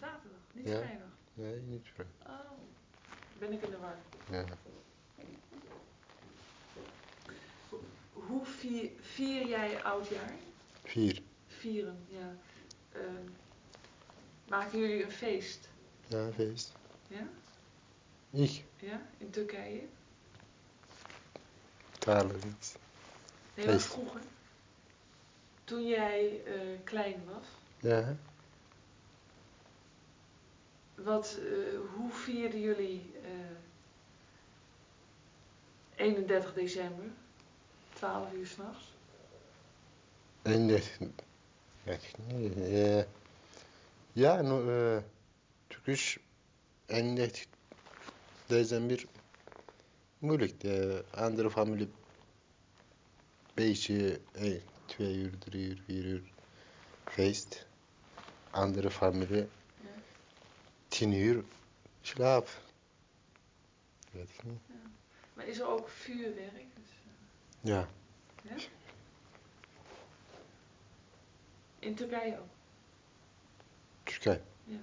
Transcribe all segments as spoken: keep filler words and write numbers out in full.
Zaterdag, niet Ja. vrijdag. Nee, niet vrijdag. Oh, ben ik in de war. Ja. Hoe vier, vier jij oudjaar? Vier. Vieren, ja. Uh, maken jullie een feest? Ja, feest. Ja? Ik? Ja, in Turkije? Twaalf niks. Nee, maar vroeger. Toen jij uh, klein was. Ja. Wat, uh, hoe vierden jullie uh, eenendertig december? twaalf uur s'nachts? eenendertig. Weet ik niet. Uh, ja, no, uh, Turkish eenendertig december moeilijk. De andere familie beetje hey, twee uur, drie uur, vier uur feest. Andere familie ja. tien uur slaap. Weet ik niet. Ja. Maar is er ook vuurwerk? Dus, uh... Ja. Ja? In Turkije ook? Turkije. Ja.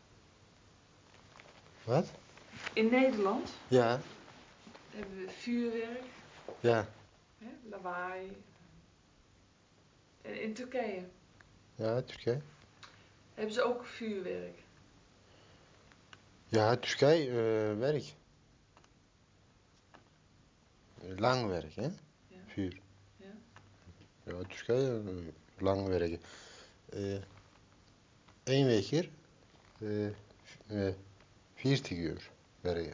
Wat? In Nederland? Ja. Hebben we vuurwerk. Ja. Hè? Lawaai. En in Turkije? Ja, Turkije. Hebben ze ook vuurwerk? Ja, Turkije uh, werk. Lang werk, hè? Ja. Vuur. Ja. Ja, Turkije uh, lang werken. Uh, Eén week hier. Uh, uh, veertig uur werken.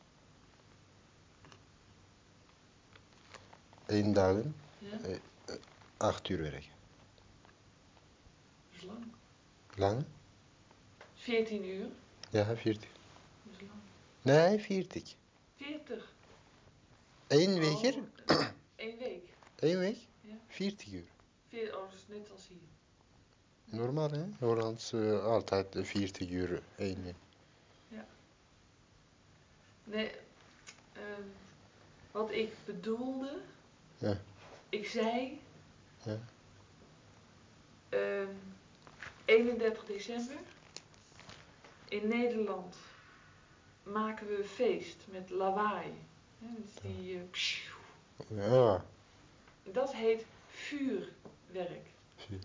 Eén dagen. Ja. Uh, uh, acht uur werken. Dat is lang. Lang? veertien uur? Ja, veertig. Dat is lang. Nee, veertig. veertig? Eén week oh, hier? Eén week? Eén week? Ja. veertig uur. Veer, oh, dat is net als hier. Ja. Normaal, hè? Hollands uh, altijd veertig uur één week. Ja. Nee, um, wat ik bedoelde... Ja. Ik zei... Ja. Um, eenendertig december... In Nederland maken we een feest met lawaai. Hè, dus die... Uh, pssst. Ja. Dat heet vuurwerk. Vuur.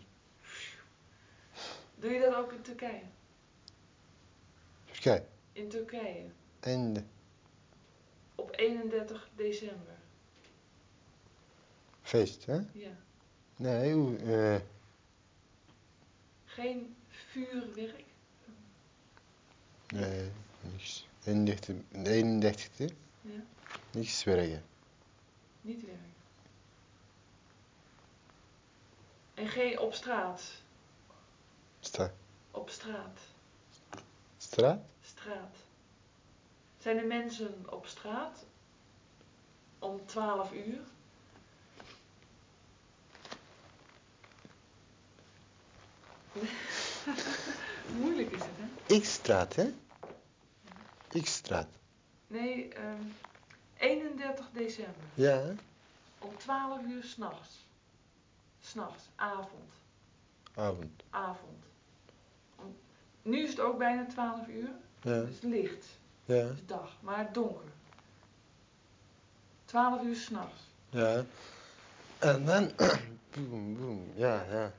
Doe je dat ook in Turkije? Turkije? In Turkije. En? Op eenendertig december. Feest, hè? Ja. Nee, uh... Geen vuurwerk? Nee, niks. eenendertigste? Ja. Niks werken. Niet werken. En geen op straat? Straat. Op straat. Straat? Straat. Zijn er mensen op straat om twaalf uur? Moeilijk is het, hè? X-straat, hè? X-straat. Nee, um, eenendertig december. Ja. Om twaalf uur s'nachts. S'nachts, avond. Avond. Avond. Om, nu is het ook bijna twaalf uur. Ja. Het is licht. Ja. Het is dag, maar donker. twaalf uur s'nachts. Ja. En dan... boem, boem. Ja, ja.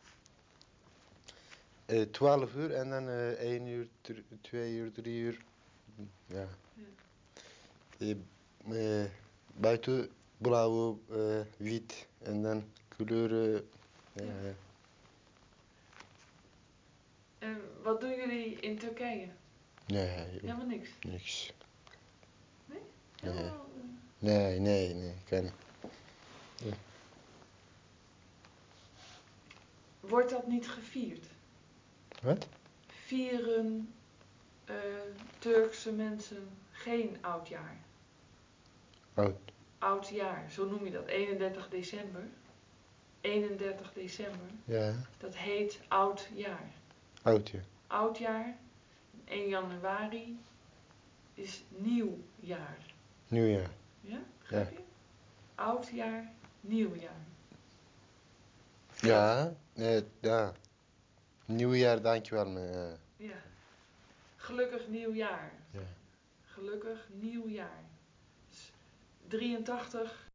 Uh, twaalf uur en dan uh, één uur, twee uur, drie uur. Ja. Ja. Uh, uh, buiten blauw, uh, wit en dan kleuren. Ja. Ja. Ja. En wat doen jullie in Turkije? Nee, joh. Helemaal niks? Niks. Nee? Nee. Helemaal, uh... nee, nee, nee, kan niet. Ja. Wordt dat niet gevierd? Wat? Vieren uh, Turkse mensen geen oudjaar? Oud. Oudjaar, zo noem je dat. eenendertig december. eenendertig december. Ja. Dat heet oudjaar. Oudjaar. Oudjaar. één januari is nieuwjaar. Nieuwjaar. Ja, begrijp je? Ja. Oudjaar, nieuwjaar. Ja, nee, ja. Nieuwjaar, dankjewel. Uh. Ja. gelukkig nieuwjaar. Ja. Gelukkig nieuwjaar. Dus drieëntachtig